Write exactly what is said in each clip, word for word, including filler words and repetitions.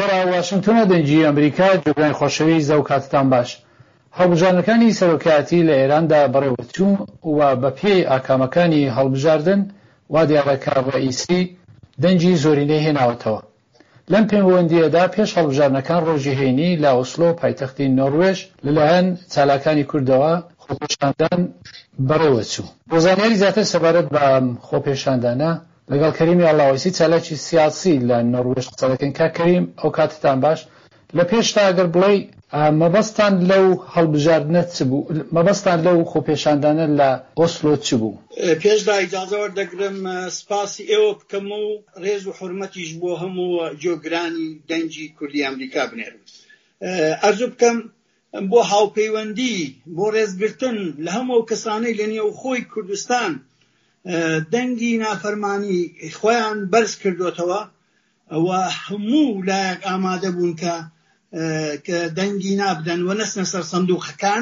لە واشنگتۆنە دەنگی ئەمریکا جۆگرانی خۆشەویست و کاتتان باش. هەڵبژاردنەکانی سەرۆکایەتی لە ئێراندا بەڕێوەچوو و بە پێی ئاکامەکانی هەڵبژاردن وا دیارەکە ڕئیسی دەنگی زۆرینەی هێناوەتەوە. لەم پەیوەندیەدا پێش هەڵبژاردنەکان ڕۆژی هەینی لە ئۆسلۆ پایتەختی نۆروێژ لەلایەن چالاکانی کوردەوە خۆپێشاندان بەڕێوەچوو. بۆ زانیاری زیاتر سەبارەت بە خۆپێشاندانە لەگەڵ کەریمی ئەڵاویسی چالاکی سیاسی لە نۆروێژ قسە دەکەین. کا کەریم ئەو کاتتان باش. لە پێشتا ئەگەر بڵێ مەبەستان لەو هەڵبژاردنە چ بوو؟ مەبەستان لەو خۆپێشاندانە لە ئۆسلۆ چ بوو؟ پێشدا ئیجازە وەردەگرم سپاسی ئێوە بکەم و ڕێز و حورمەتیش بۆ هەموو جۆگرانی دەنگی کوردی ئەمریکا بنێرم. ئەرزوو بکەم بۆ هاوپەیوەندی بۆ ڕێزگرتن لە هەموو کەسانەی لە نێو خۆی کوردستان دەنگی نافەرمانی خۆیان بەرز کردوتەوە و هەموو لایەک ئامادە بوون کە کە دەنگی نابدەن و نەچنە سەر سندووقەکان.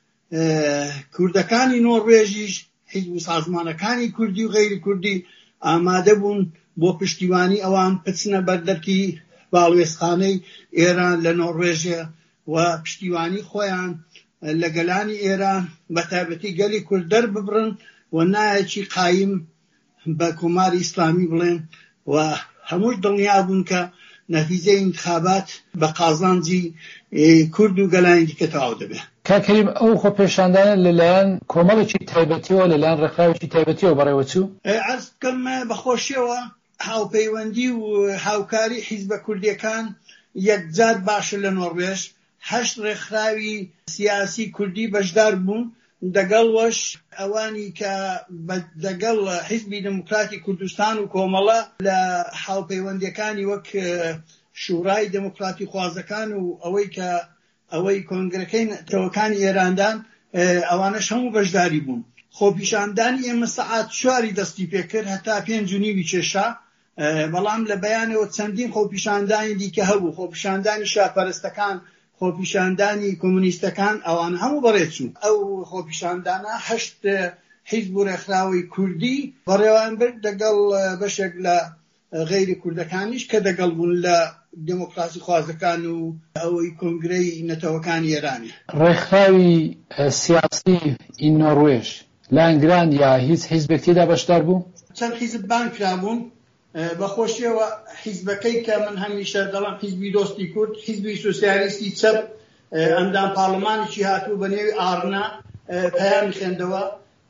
کوردەکانی نۆروێژیش حیزب و سازمانەکانی کوردی و غەیری کوردی ئامادە بوون بۆ پشتیوانی ئەوان بچنە بەردەرکی باڵوێزخانەی ئێران لە نۆروێژە و پشتیوانی خۆیان لە گەلانی ئێران بە تایبەتی گەلی کورد دەرببڕن و نایەکی قایم بە کۆماری ئیسلامی بڵێن و هەمووش دڵنیا بوون کە نەتیجەی انتخابات بە قازانجی کورد و گەلانی دیکە تەواو دەبێت. کاکەریم ئەو خۆپێشاندانە لەلایەن کۆمەڵێکی تایبەتیەوە لەلایەن ڕێکخراوێکی تایبەتیەوە بەڕێوەچوو؟ عەرز بکەم بەخۆشیەوە هاوپەیوەندی و هاوکاری حیزبە کوردیەکان یەکجار باشە لە نۆروێژ. هەشت ڕێکخراوی سیاسی کوردی بەشدار بوون دەگەڵ وەش ئەوانی کە دەگەڵ حیزبی دموکراتی کوردستان و کۆمەڵە لە هاوپەیوەندیەکانی وەک شورای دموکراتی خوازەکان و ئەوەی کە ئەوەی کۆنگرەکەی تەوەکانی ئێراندان ئەوانەش هەموو بەشداری بوون. خۆپیشاندانی ئێمە سەعات چواری دەستی پێکرد هەتا پێنج و نیوی کێشا، بەڵام لە بەیانەوە چەندین خۆپیشاندانی دیکە هەبوو، خۆپیشاندانی شاپەرستەکان، خۆپیشاندانی کۆمونیستەکان، ئەوان هەموو بەڕێچوو. ئەو خۆپیشاندانە هەشت حیزب و ڕێکخراوی کوردی بەڕێوان برد دەگەڵ بەشێک لە غەیری کوردەکانیش کە دەگەڵ بوون لە دموکراسی خوازەکان و ئەوەی کۆنگرەی نەتەوەکانی ئێرانی. ڕێکخراوی سیاسی ئین نۆروێژ لانگران یا هیچ حیزبێکیدا بەشدار بوو؟ چەند حیزب بانکرا بوون. بەخۆشیەوە حیزبەکەی کە من هەمیشە دەڵام حیزبی دۆستی کورد، حیزبی سۆسیالیستی چەپ ئەندام پاڵمانێکی هاتوو بە نێوی ئارنا پەیامی خوێندەوە،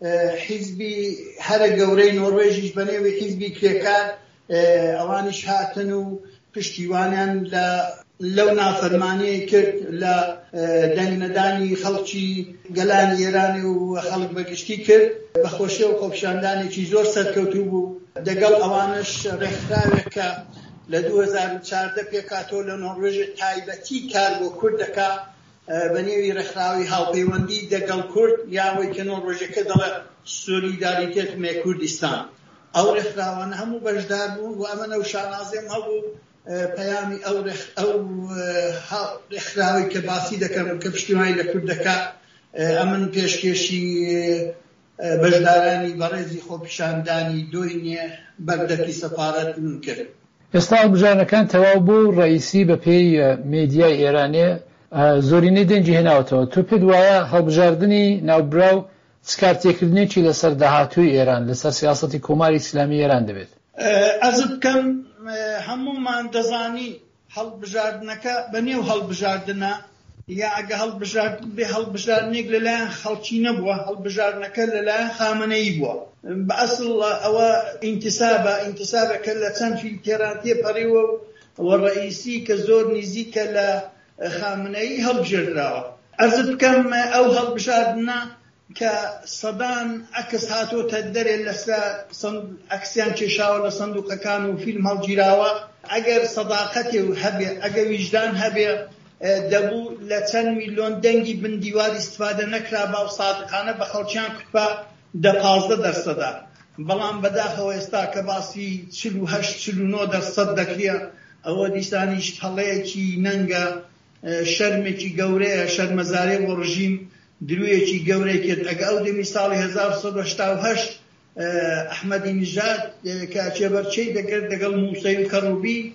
حیزبی هەرە گەورەی نۆروێژیش بە نێوی حیزبی کرێکار ئەوانیش هاتن و پشتیوانیان لە لەو نافەرمانەیە کرد لە دەنگنەدانی خەڵکی گەلانی ئێرانی و خەڵک بەگشتی کرد. بەخۆشیەوە خۆپیشاندانێکی زۆر سەرکەوتوو بوو. دەگەڵ ئەوانش ڕێکخراوێک کە لە دوو هەزار و چواردە پێکاتەوە لە نۆروێژ تایبەتی کار بۆ کوردەکە بە نێوی ڕێکخراوی هاوپەیوەندی دەگەڵ کورد یاوەی کە نۆروێژەکە دەڵێ سۆلیداریتێت مێ کوردستان. ئەو ڕێکخراوانە هەموو بەشدار بوون و ئەمە نەو شانازێم هەبوو پەیامی ئەو ڕێکخراوی کە باسی دەکەم کە پشتیوانی لە کوردەکە ئەمن پێشکێشی بەشدارانی بەڕێزی خۆپیشاندانی دۆینێ بەردەکی سەفارەت من کرد. ئێستا هەڵبژاردنەکان تەواو بوو. ڕئیسی بە پێی میدیای ئێرانێ زۆرینەی دەنگی هێناوەتەوە. تۆ پێت وایە هەڵبژاردننی ناوبراو چکارتێکردنێکی لەسەر داهاتووی ئێران لەسەر سیاسەتی کۆماری ئیسلامی ئێران دەبێت؟ ئەز بکەم هەموومان دەزانی هەڵبژاردنەکە بە نێو هەڵبژاردنە یا ئەگە بێ هەڵبژاردنێک لەلایەن خەڵکی نەبووە، هەڵبژاردنەکە لەلایەن خامنەیی بووە. بە ئەسڵ ئەوە ئینتیسابە ئینتیسابەکە لە چەند فیلتێران تێپەڕیوە و ڕئیسی کە زۆر نزیکە لە خامنەیی هەڵبژێردراوە. ئەرز بکەم ئەو هەڵبژاردنە کە سەدان ئەکس هاتۆتە دەرێ لەسەر ئەکسیان کێشاوە لە سندوقەکان و فیلم هەڵگیراوە، ئەگەر سەداقەتێ هەبێ، ئەگەر ویجدان هەبێ، دەبوو لە چەند میلیۆن دەنگی بندیوار ئیستفادە نەکرا با و سادقانە بە خەڵکیان کوپا دە پازدە دەرسەدا. بەڵام بەداخەوە ئێستا کە باسی چل و هەشت چل و نۆ دەرسەد دەکرێ، ئەوە دیسانیش هەڵەیەکی نەنگە، شەرمێکی گەورەیە، شەرمەزارێ بۆ ڕژیم درویەکی گەورەی کرد. ئەگە ئەو دەمی ساڵی هەزار و سەد و هەشتا و هەشت ئەحمەدی نیژاد کە چێبەرچەی دەکرد دەگەڵ موسەی کەڕوبی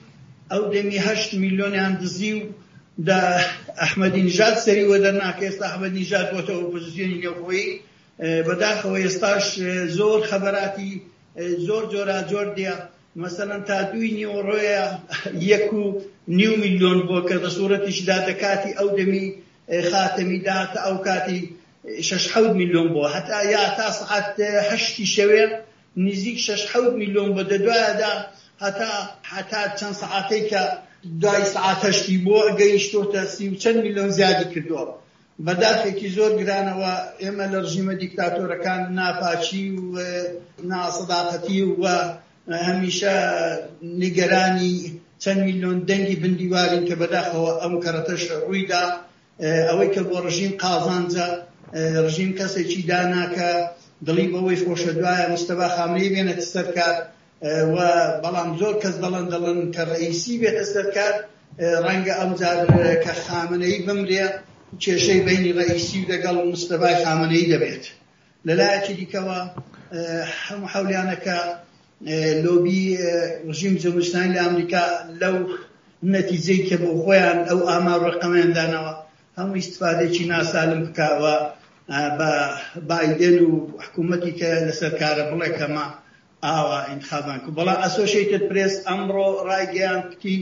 ئەو دەمی هەشت میلیۆنیان دزی و دا ئەحمەدی نیژاد سەری وەدەرناکە ئێستا ئەحمەدی نیژاد بۆتە ئۆپۆزیسیۆنی نێوخۆیی بەداخەوە ئێستاش زۆر خەبەراتی زۆر جۆرا جۆر دێ مەسەلەن تا دوی نیوەڕۆیە یەک و نیو میلیۆن بۆ کە بە سوورەتیشدا دەکاتی ئەو دەمی خاتەمیدا تا ئەو کاتی شەش حەوت میلیۆن بۆ هەتا یا تا سعات هەشتی شەوێ نزیک شەش حەوت میلیۆن بۆ دەدوایەدا هەتا هەتا چەند سعاتەی کە دوای سعات هەشتی بۆ گەیشتۆتە سی و چەند میلیۆن زیادی کردووە بەداخێکی زۆر گرانەوە ئێمە لە ڕژیمە دیکتاتۆرەکان ناپاچی و ناسەداقەتی و هەمیشە نیگەرانی چەند میلیۆن دەنگی بندیوارین کە بەداخەوە ئەم کەرەتەش ڕوویدا ئەوەی کە بۆ ڕژیم قازانجە ڕژیم کەسێکی داناکە دڵی بەوەی خۆشە دوایە مستەفا خامنەی بێنێتە سەرکار و بەڵام زۆر کەس دەڵێن دەڵێن کە ڕئیسی بێتە سەرکار ڕەنگە ئەمجار کە خامنەی بمرێ کێشەی بینی ڕئیسی و لەگەڵ مستەفای خامنەی دەبێت لەلایەکی دیکەوە هەموو حەولیانەکە لۆبی ڕژیم جمهوری ئیسلامی لە ئەمریکا لەو نەتیجەی کە بۆ خۆیان ئەو ئامار ڕقەمیان دانەوە هەموو ئیستفادێکی ناسالم بکاوە بە بایدن و حکوومەتی کە لەسەر کارە بڵێ کەمە ئاوا ئینتخابان کرد بەڵام ئەسۆشیێتد پرێس ئەمڕۆ ڕایگەیان کتی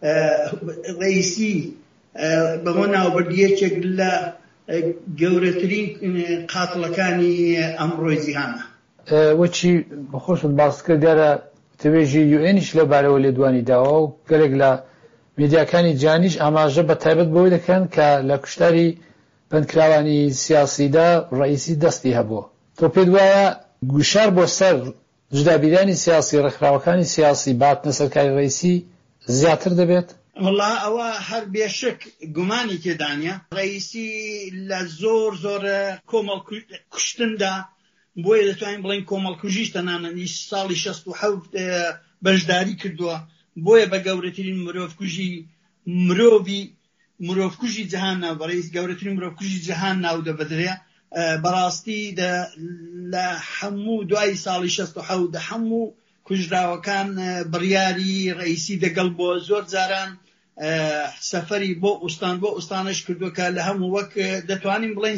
ڕئیسی بەبوو ناوبردیەکێک لە گەورەترین قاتڵەکانی ئەمڕۆی جیهانە وەچی بەخۆشت باس کرد دیارە تەوێژی یو ئێنیش لەبارەوە لێدوانی داوە و گەلێک لە میدیاکانی جیهانیش ئاماژە بە تایبەت بەوەی دەکەن کە لە کوشتاری بەندکراوانی سیاسیدا ڕئیسی دەستی هەبووە تۆ پێت وایە گوشار بۆ سەر جودابیرانی سیاسی ڕێکخراوەکانی سیاسی باتنە سەرکاری ڕئیسی زیاتر دەبێت؟ والله ئەوە هەر بێشک گومانی تێدانە ڕئیسی لە زۆر زۆر کۆمەڵ کوشتندا بۆیە دەتوانین بڵین کۆمەڵکوژیش تەنانەت ساڵی شەست و حەوت بەشداری کردووە بۆیە بە گەورەترین مرۆڤکوژی مرۆڤی مرۆڤکوژی جیهان ناو بەڕێز گەورەترین مرۆڤکوژی جیهان ناو دەبدرێ بەڕاستی لە هەموو دوای ساڵی شەست و حەوت هەموو کوژراوەکان بڕیاری ڕئیسی دەگەڵ بۆ زۆر جاران سەفەری بۆ ئوستان بۆ ئوستانش کردووە کە لە هەموو وەک دەتوانین بڵین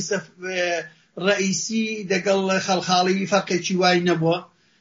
ڕئیسی دەگەڵ خەڵخاڵی فەرقێکی وای نەبووە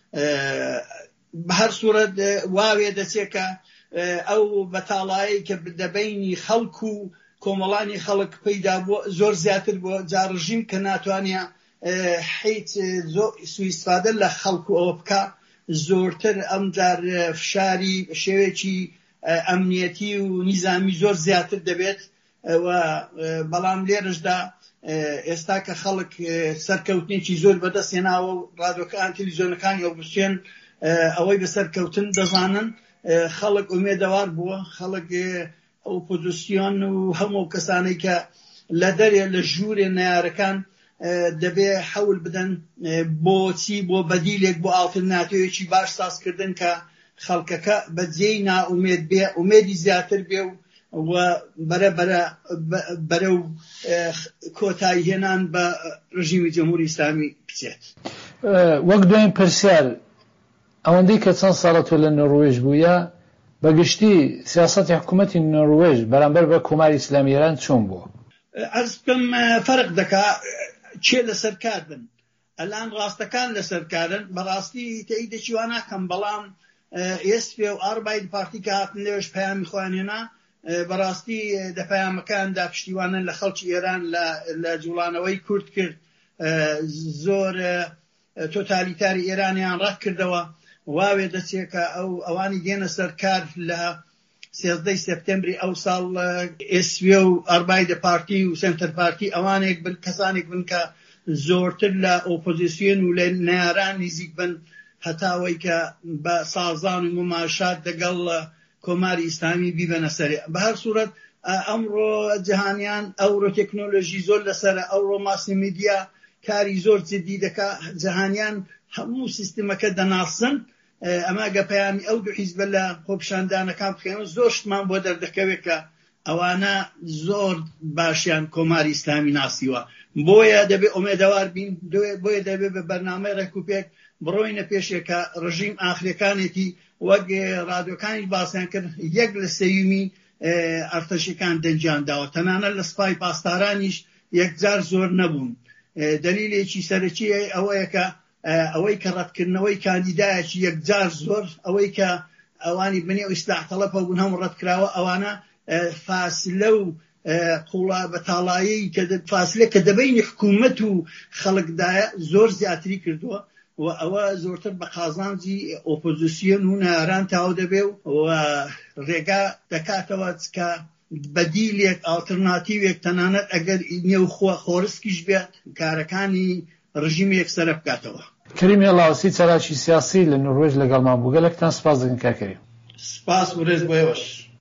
بە هەر سوورەت واوێ دەچێت کە ئەو بەتاڵایی کە دەبینی خەڵک و کۆمەڵانی خەڵک پەیدا بووە زۆر زیاتر بووە جا ڕژیم کە ناتوانێ هیچ سوءئیستفادە لە خەڵک و ئەوە بکە زۆرتر ئەمجار فشاری شێوێکی ئەمنیەتی و نیزامی زۆر زیاتر دەبێت و بەڵام لێرەشدا ئێستا کە خەڵک سەرکەوتنێکی زۆر بەدەستێناوە و ڕادیۆکان تەلەڤیزیۆنەکانی ئەو بچێن ئەوەی بەسەرکەوتن دەزانن خەڵک ئومێدەوار بووە خەڵک ئۆپۆزیسیۆن و هەموو کەسانەی کە لە دەرێ لە ژوورێ نەیارەکان دەبێ حەول بدەن بۆچی بۆ بەدیلێک بۆ ئالتەرناتیڤێکی باش سازکردن کە خەڵکەکە بەجێی نائومێد بێ ئومێدی زیاتر بێ و بەرە و کۆتایی هێنان بە ڕژیمی جمهوری ئیسلامی بچێت. وەک دوایین پرسیار ئەوەندەی کە چەند ساڵە تۆ لە نۆروێژ بوویە بەگشتی سیاسەتی حکوومەتی نۆروێژ بەرامبەر بە کۆماری ئیسلامی ئێران چۆن بووە؟ عەرز بکەم فەرق دەکا چێ لەسەر کار بن ئەلان ڕاستەکان لەسەر کارن بەڕاستی تەئیدێکی وا ناکەم بەڵام ئێسپێ و ئاربای پارتی کە هاتن لێوەش پەیامی خۆیان هێنا بەڕاستی دەپەیامەکاندا پشتیوانن لە خەڵکی ئێران لە جوڵانەوەی کورد کرد زۆر تۆتالیتاری ئێرانیان ڕەت کردەوە واوێ دەچێت کە ئەو ئەوانی دێنە سەر کار لە سێزدەی سپتێمبری ئەو ساڵ ئێسوێ و ئاربای پارتی و سنتەر پارتی ئەوانێک بن کەسانێک بن کە زۆرتر لە ئۆپۆزیسیۆن و لە نێران نزیک بن هەتاوەی کە بە سازان و مماشات دەگەڵ کۆماری ئیسلامی بیبەنە سەرێ بە هەر سوورەت ئەمڕۆ جیهانیان ئەوڕۆ تەکنۆلۆژی زۆر لەسەرە ئەوڕۆ ماسی میدیا کاری زۆر جدی دەکا جیهانیان هەموو سیستمەکە دەناسن ئەمە گەپەیامی ئەو دوو حیزبە لە خۆپیشاندانەکان بخێنن زۆر شتمان بۆ دەردەکەوێت کە ئەوانە زۆر باشیان کۆماری ئیسلامی ناسیوە بۆیە دەبێت ئومێدەوار بین بۆیە دەبێت بە بەرنامەی ڕێکوپێک بڕۆینە پێشێکە ڕژیم ئاخرەکانێتی وەک ڕادیۆکانی باسییان کرد یەک لە سەیومی ئەرتەشەکان دەنجیان داوە، تەنانەت لە سوپای پاسدارانیش یەکجار زۆر نەبوون. دلیلێکی سەرەکی ئەوەیە کە ئەوەی کە ڕەتکردنەوەی کاندیدایەکی یەکجار زۆر ئەوەی کە ئەوانی بنێ و ئیسلاح تەڵەبە بوون هەموو ڕەتکراوە، ئەوانە فاسلە و قوڵا بەتاڵایی فاسلێ کە دەبینی حکوومەت و خەڵکدایە زۆر زیاتری کردووە و ئەوە زۆرتر بە قازانجی ئۆپۆزیسیۆن و ناران تاو دەبێ و ڕێگا دەکاتەوە کە بەدیلێک ئالترناتیوێک تەنانەت ئەگەر نێو خۆرسکیش بێت کارەکانی ڕژیمی یەکسەرە بکاتەوە. کەریمی هەڵاوسی چەراکی سیاسی لە نروێژ لەگەڵمان بوو، گەلێکتان سپاس دەکەین کاکەریم. سپاس و ڕێز بۆ ئێوەش.